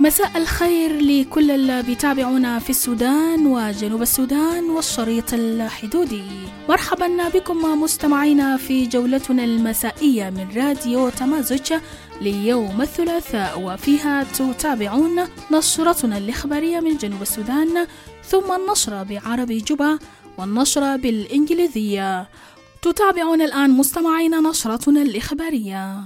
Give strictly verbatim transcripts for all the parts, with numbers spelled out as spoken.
مساء الخير لكل اللي بيتابعونا في السودان وجنوب السودان والشريط الحدودي. مرحبا بكم مستمعينا في جولتنا المسائية من راديو تمازج ليوم الثلاثاء، وفيها تتابعون نشرتنا الإخبارية من جنوب السودان، ثم النشرة بعربي جوبا والنشرة بالإنجليزية. تتابعون الآن مستمعينا نشرتنا الإخبارية.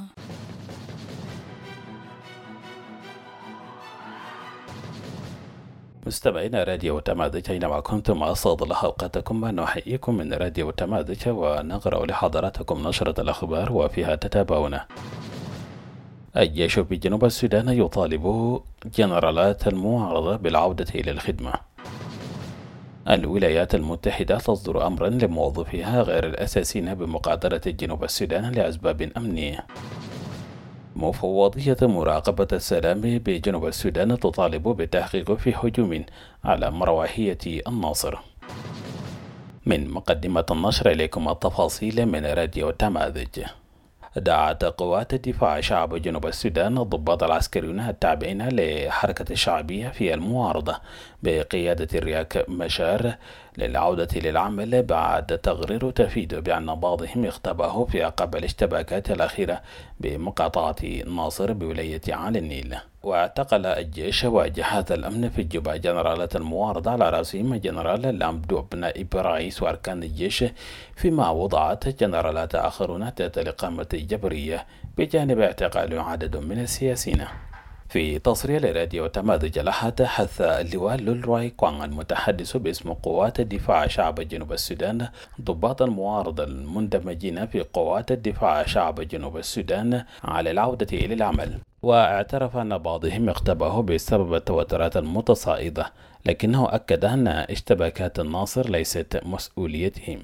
مستمعينا راديو تمازج أينما كنتم، أسعد الله أوقاتكم. نحييكم من راديو تمازج ونقرأ لحضراتكم نشرة الأخبار وفيها تتابعون. الجيش في جنوب السودان يطالب جنرالات المعارضة بالعودة إلى الخدمة. الولايات المتحدة تصدر أمرا لموظفيها غير الأساسيين بمغادرة جنوب السودان لأسباب أمنية. مفوضية مراقبة السلام بجنوب السودان تطالب بالتحقيق في هجوم على مروحية الناصر. من مقدمة النشر إليكم التفاصيل من راديو تمازج. دعت قوات الدفاع شعب جنوب السودان الضباط العسكريون التابعين لحركة الشعبية في المعارضة بقيادة رياك مشار للعودة للعمل بعد تقرير تفيد بأن بعضهم اختبأه في عقب الاشتباكات الأخيرة بمقاطعة ناصر بولاية علي النيل. واعتقل الجيش وجهات الأمن في الجوبا جنرالات المعارضة على رأسهم جنرال الأمدوب نائب رئيس وأركان الجيش، فيما وضعت جنرالات آخرون تحت الإقامة الجبرية بجانب اعتقال عدد من السياسيين. في تصريح لراديو تمازج لحد حث اللواء لولروي كوان المتحدث باسم قوات الدفاع شعب جنوب السودان ضباط المعارضة المندمجين في قوات الدفاع شعب جنوب السودان على العودة إلى العمل، واعترف أن بعضهم اختبأه بسبب التوترات المتصاعدة، لكنه أكد أن اشتباكات الناصر ليست مسؤوليتهم.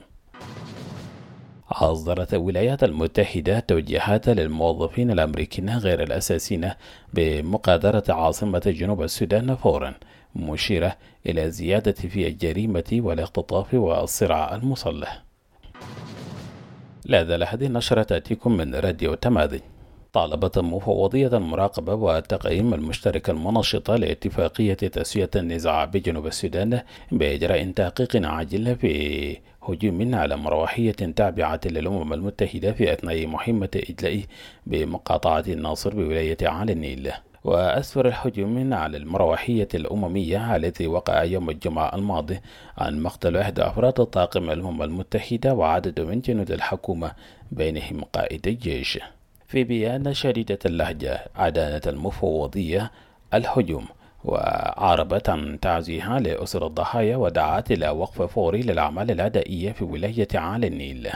أصدرت الولايات المتحدة توجيهات للموظفين الأمريكيين غير الأساسيين بمغادرة عاصمة جنوب السودان فورا، مشيرة إلى زيادة في الجريمة والاختطاف والصراع المسلح. لا زال هذه النشرة تأتيكم من راديو تمازج. طالبت مفوضية المراقبة والتقييم المشتركة المنشطة لاتفاقية تسوية النزاع بجنوب السودان بإجراء تحقيق عاجل في هجوم على مروحية تابعة للأمم المتحدة في أثناء مهمة إجلاء بمقاطعة الناصر بولاية علي النيل. وأسفر الهجوم على المروحية الأممية التي وقع يوم الجمعة الماضي عن مقتل أحد أفراد طاقم الأمم المتحدة وعدد من جنود الحكومة بينهم قائد الجيش. في بيان شديدة اللهجة أدانت المفوضية الهجوم وعربت عن تعزيها لأسر الضحايا ودعت إلى وقف فوري للأعمال العدائية في ولاية علي النيل.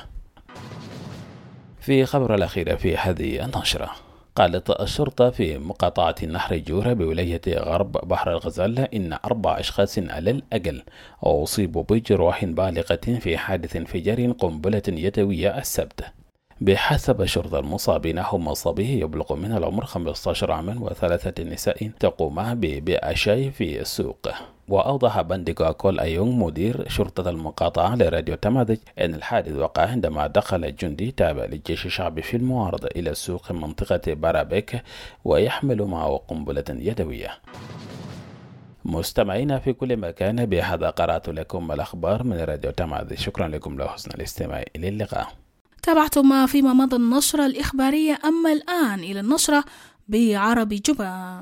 في خبر الأخير في هذه النشرة، قالت الشرطة في مقاطعة نهر جورة بولاية غرب بحر الغزال إن أربع أشخاص على الأقل أصيبوا بجروح بالغة في حادث انفجار قنبلة يدوية السبت. بحسب شرطة المصابين هم صبي يبلغ من العمر خمسة عشر عاما وثلاثة نساء تقوم ببيع شاي في السوق. وأوضح بندقو كول أيونغ مدير شرطة المقاطعة لراديو تمازج أن الحادث وقع عندما دخل جندي تابع للجيش الشعبي في المعارضة إلى السوق منطقة بارابيك ويحمل معه قنبلة يدوية. مستمعينا في كل مكان، بهذا قرأت لكم الأخبار من راديو تمازج. شكرا لكم لحسن الاستماع. إلى اللقاء. تابعتم فيما مضى النشرة الإخبارية، أما الآن إلى النشرة بعربي جوبا.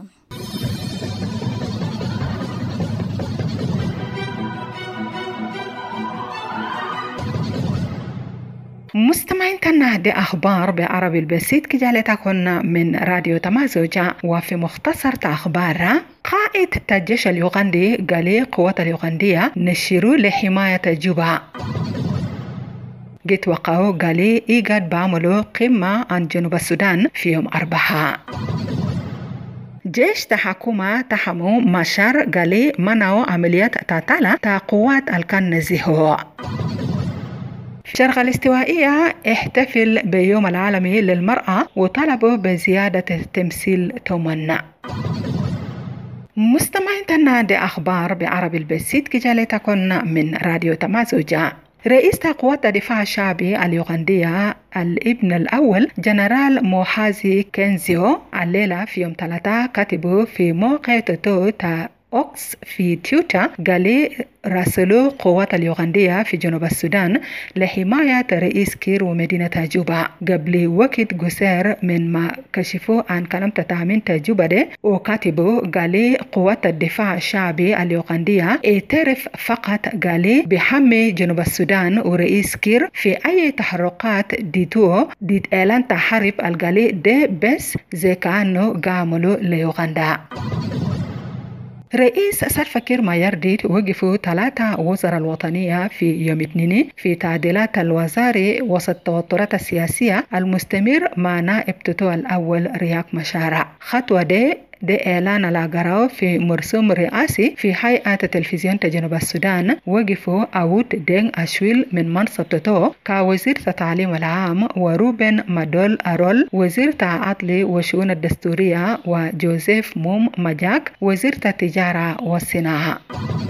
مستمعين تنادي أخبار بعربي البسيط كجالتكن من راديو تمازج. وفي مختصر أخبار، قائد الجيش اليوغندي قال قوة اليوغندية نشروا لحماية جوبا. جيت وقعوا قالي إيجاد بعملوا قمة عن جنوب السودان في يوم أربعة. جيش تحكومة تحمو مشار قالي منعوا عمليات تاتالا تقوات الكن نزيهو. الشرق الاستوائية احتفل بيوم العالمي للمرأة وطلبوا بزيادة تمثيل تومنا. مستمعين تنادي أخبار بعربي البسيط كجالتكن من راديو تمازج. رئيس قوات الدفاع الشعبي اليوغندية الابن الأول جنرال موحازي كينزيو الليلة في يوم ثلاثة كتبوا في موقع توتو تا أوكس في تويتر قال راسلوا قوات اليوغندية في جنوب السودان لحماية رئيس كير ومدينة جوبا قبل وقت قصير من ما كشفوا عن كلام تتامين جوبا ده، وكاتبوا قال قوات الدفاع الشعبي اليوغندية اعترف فقط قال بحمي جنوب السودان ورئيس كير في أي تحركات ديتو ديت إعلان تحرب القال ده بس زي كأنه قاملوا ليوغندا. رئيس سلفا كير مايرديت وقفوا ثلاثة وزراء الوطنية في يوم اثنين في تعديلات الوزارة وسط التوترات السياسية المستمر مع نائب توتو الأول رياك مشارع. خطوة دي ده إعلان الأجراء في مرسوم رئاسي في هيئة تلفزيون جنوب السودان. وقفوا أود دين أشويل من منصب توتو كوزير التعليم العام، وروبن مادول أرول وزير العدل والشؤون الدستورية، وجوزيف موم مجاك وزير التجارة والصناعة.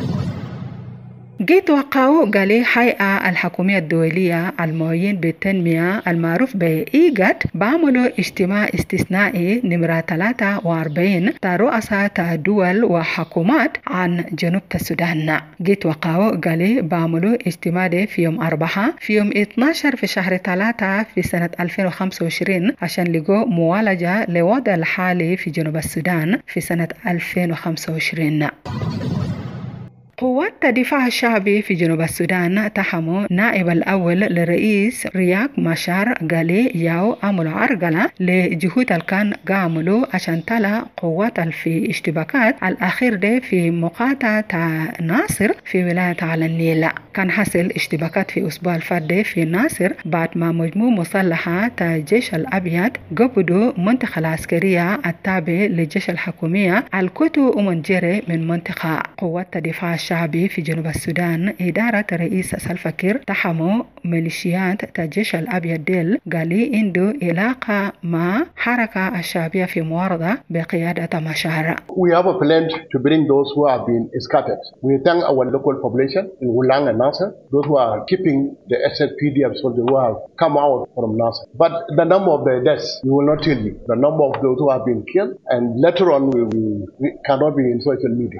جيت وقعوا قال هيئة الحكومية الدولية المعين بالتنمية المعروف بإيجاد بعملوا اجتماع استثنائي نمرة ثلاثة وأربعين رؤساء دول وحكومات عن جنوب السودان. جيت وقعوا قال بعملوا اجتماع في يوم أربعة في يوم اثناشر في شهر ثلاثة في سنة ألفين وخمسة وعشرين عشان لقوا معالجة لوضع الحالي في جنوب السودان في سنة ألفين وخمسة وعشرين. قوات الدفاع الشعبي في جنوب السودان تحموا نائب الأول للرئيس رياك مشار قال ياو عملوا عرقلة لجهود الكان قاملوا عشان تلا قوات في اشتباكات الأخير ده في مقاطعة ناصر في ولاية على النيل. كان حصل اشتباكات في أسبوع الفات في ناصر بعد ما مجموعة مسلحة الجيش الأبيض قبضوا منطقة العسكرية التابعة للجيش الحكومية الكوتو ومنجري من منطقة. قوات الدفاع الشعبي في جنوب السودان إدارة رئيس سلفا كير تحموا ميليشيات الجيش الأبيض ديل قال عنده علاقة مع حركة الشعبية في معارضة بقيادة مشار. We have a plan to bring those who have been scattered. We thank our local population in Wulang and Nasser, those who are keeping the S S P D F soldiers who have come out from Nasser. But the number of the deaths, we will not tell you. The number of those who have been killed, and later on we, we, we cannot be in social media.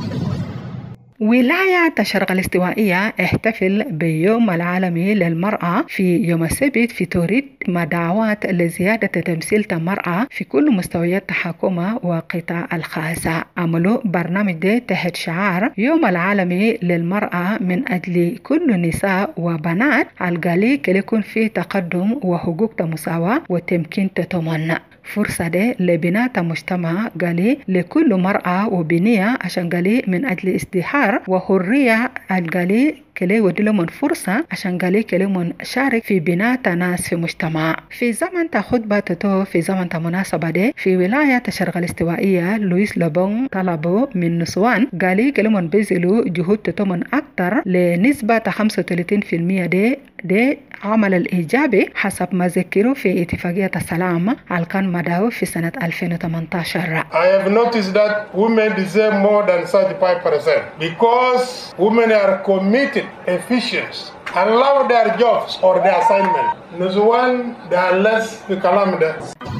ولاية الشرق الاستوائية احتفل بيوم العالمي للمرأة في يوم السبت في توريد مع دعوات لزيادة تمثيل المرأة في كل مستويات الحكومة وقطاع الخاص. عملوا برنامج ده تحت شعار يوم العالمي للمرأة من أجل كل نساء وبنات القالي يكون في تقدم وحقوق مساواة وتمكين تتمنى. فرصة دي لبناء مجتمع قالي لكل مرأة وبنية عشان قالي من أجل ازدهار وحرية القالي كلي ودلهم فرصة عشان قالي كلي شارك في بناء ناس في مجتمع. في زمن خطبة توتو في زمن مناسبة دي في ولاية الشرق الاستوائية لويس لوبون طلبوا من نسوان قالي كلي بيزلوا جهود توتو من أكتر لنسبة خمسة وثلاثين بالمئة دي دي عمل الإيجابي حسب ما ذكروا في اتفاقية السلام على كان مدعو في سنة ألفين وثمانية عشر. I have noticed that women deserve more than thirty-five percent because women are committed, efficient, and love their jobs or their assignment. Nuzwan, they are less to calamity.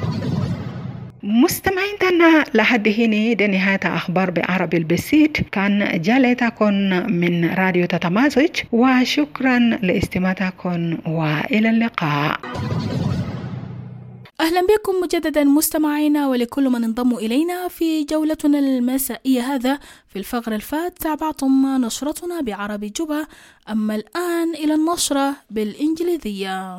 مستمعين تنا لحد هنا دي نهاية أخبار بعربي البسيط. كان جالتكم من راديو تتمازج، وشكرا لاستماعكم وإلى اللقاء. أهلا بكم مجددا مستمعينا ولكل من انضموا إلينا في جولتنا المسائية. هذا في الفقرة الفات تابعتم نشرتنا بعربي جوبا، أما الآن إلى النشرة بالإنجليزية.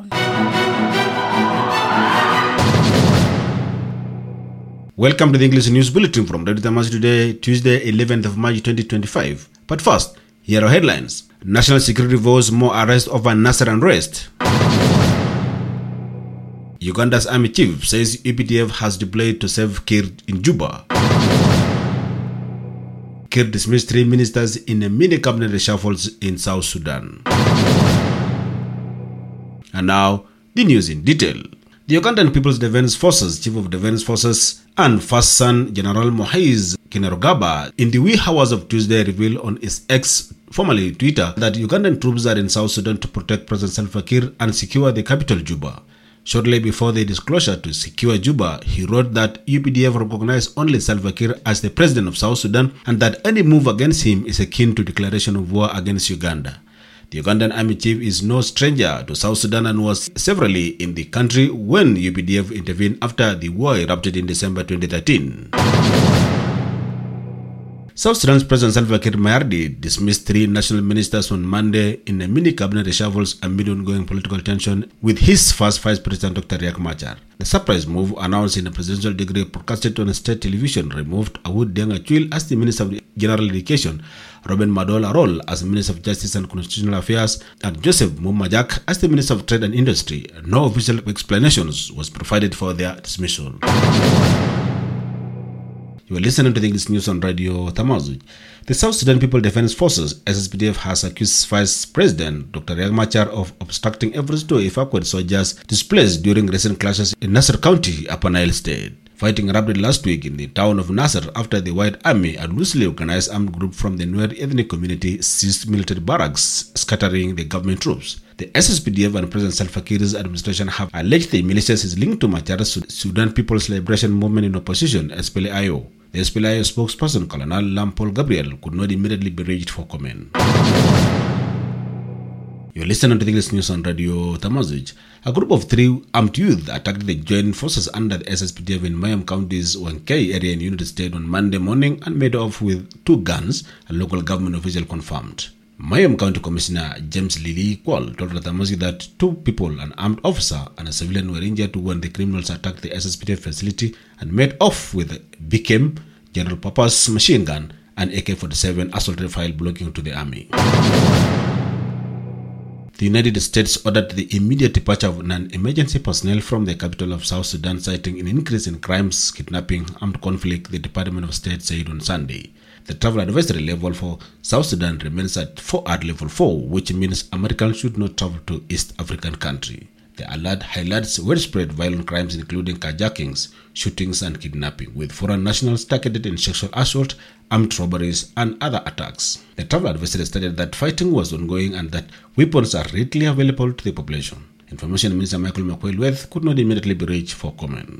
Welcome to the English News Bulletin from Radio Tamaz today, Tuesday, eleventh of March twenty twenty-five. But first, here are headlines. National Security vows more arrest over Nasser unrest. Uganda's army chief says U P D F has deployed to save Kir in Juba. Kir dismissed three ministers in a mini cabinet reshuffles in South Sudan. And now, the news in detail. The Ugandan People's Defense Forces, Chief of Defense Forces, and first son General Moise Kainerugaba in the wee hours of Tuesday revealed on his X formerly Twitter, that Ugandan troops are in South Sudan to protect President Salva Kiir and secure the capital, Juba. Shortly before the disclosure to secure Juba, he wrote that U P D F recognized only Salva Kiir as the president of South Sudan and that any move against him is akin to declaration of war against Uganda. The Ugandan army chief is no stranger to South Sudan and was severally in the country when U P D F intervened after the war erupted in December twenty thirteen. South Sudan's President Salva Kiir Mayardit dismissed three national ministers on Monday in a mini cabinet reshuffle amid ongoing political tension with his first Vice President Doctor Riek Machar. The surprise move, announced in a presidential decree broadcasted on state television, removed Awud Deng Achwil as the Minister of General Education, Robin Madola Arol as Minister of Justice and Constitutional Affairs, and Joseph Mumajak as the Minister of Trade and Industry. No official explanations was provided for their dismissal. You are listening to the English News on Radio Tamazuj. The South Sudan People Defense Forces, S S P D F, has accused Vice President Doctor Riek Machar of obstructing efforts to evacuate soldiers displaced during recent clashes in Nasser County, Upper Nile State. Fighting erupted last week in the town of Nasser after the White Army, a loosely organized armed group from the Nuer ethnic community, seized military barracks, scattering the government troops. The S S P D F and President Salva Kiir's administration have alleged the militias is linked to Machar's Sudan People's Liberation Movement in opposition, S P L I O. The S P L I O spokesperson, Colonel Lampol Gabriel, could not immediately be reached for comment. You're listening to the English News on Radio Tamazuj. A group of three armed youth attacked the joint forces under the S S P D F in Mayam County's Wankei area in United States on Monday morning and made off with two guns, a local government official confirmed. Mayam County Commissioner James Lili Kwal told Tamazuj that two people, an armed officer and a civilian, were injured when the criminals attacked the S S P D F facility and made off with a B K M, general purpose machine gun, and A K forty-seven assault rifle belonging to the army. The United States ordered the immediate departure of non-emergency personnel from the capital of South Sudan, citing an increase in crimes, kidnapping, armed conflict, the Department of State said on Sunday. The travel advisory level for South Sudan remains at four at level four, which means Americans should not travel to East African country. The alert highlights widespread violent crimes including carjackings, shootings and kidnapping, with foreign nationals targeted in sexual assault, armed robberies and other attacks. The travel advisory stated that fighting was ongoing and that weapons are readily available to the population. Information Minister Michael McQuail-Weth could not immediately be reached for comment.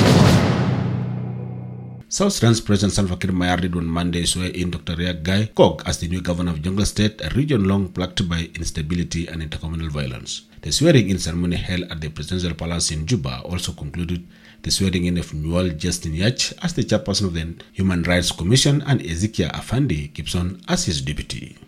South Sudan's President Salva Kiir Mayardit on Monday swear in Doctor Riek Guy Kog as the new governor of Jonglei State, a region long plagued by instability and intercommunal violence. The swearing-in ceremony held at the Presidential Palace in Juba also concluded the swearing-in of Newell Justin Yach as the chairperson of the Human Rights Commission and Ezekiel Afandi Gibson as his deputy.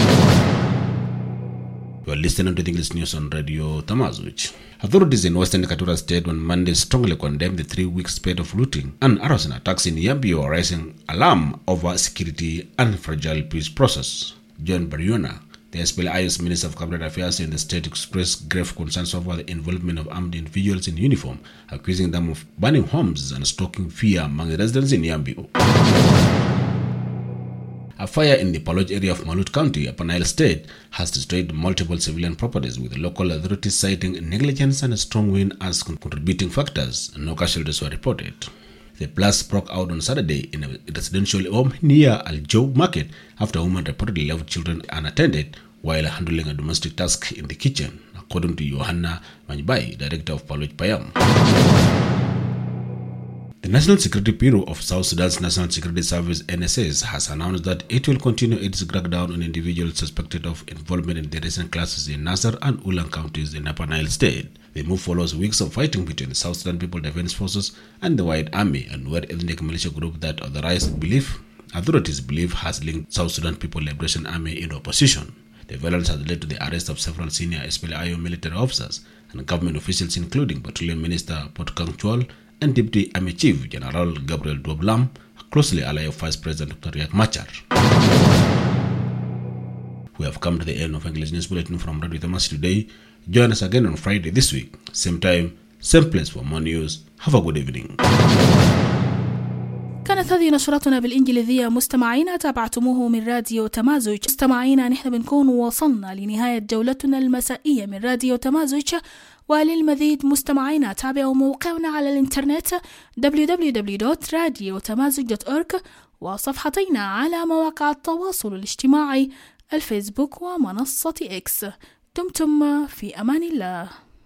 You are listening to the English News on Radio Tamazuj. Authorities in Western Equatorial State on Monday strongly condemned the three-week spate of looting and arson attacks in Yambio, raising alarm over security and fragile peace process. John Bariona, the S P L I O's Minister of Cabinet Affairs in the state, expressed grave concerns over the involvement of armed individuals in uniform, accusing them of burning homes and stoking fear among the residents in Yambio. A fire in the Paloj area of Malut County, Upper Nile State, has destroyed multiple civilian properties, with local authorities citing negligence and a strong wind as contributing factors. No casualties were reported. The blast broke out on Saturday in a residential home near Al Joub Market after a woman reportedly left children unattended while handling a domestic task in the kitchen, according to Johanna Manjbai, director of Paloj Payam. The National Security Bureau of South Sudan's National Security Service N S S has announced that it will continue its crackdown on individuals suspected of involvement in the recent clashes in Nasser and Ulang counties in Upper Nile State. The move follows weeks of fighting between the South Sudan People Defense Forces and the White Army, a Nuer ethnic militia group that authorized belief authorities believe has linked South Sudan People Liberation Army in opposition. The violence has led to the arrest of several senior S P L I O military officers and government officials, including Petroleum Minister Potkang Chwal and Deputy Army Chief General Gabriel Doblam, a closely allied of Vice President Doctor Riek Machar. We have come to the end of English News Bulletin from Radio Tamazuj today. Join us again on Friday this week, same time, same place for more news. Have a good evening. كانت هذه نشرتنا بالإنجليزية مستمعينا، تابعتموه من راديو تمازج. مستمعينا، نحن بنكون وصلنا لنهاية جولتنا المسائية من راديو تمازج، وللمزيد مستمعينا تابعوا موقعنا على الإنترنت دبليو دبليو دبليو دوت راديو تمازج دوت أورج وصفحتنا على مواقع التواصل الاجتماعي الفيسبوك ومنصة إكس. دمتم في أمان الله.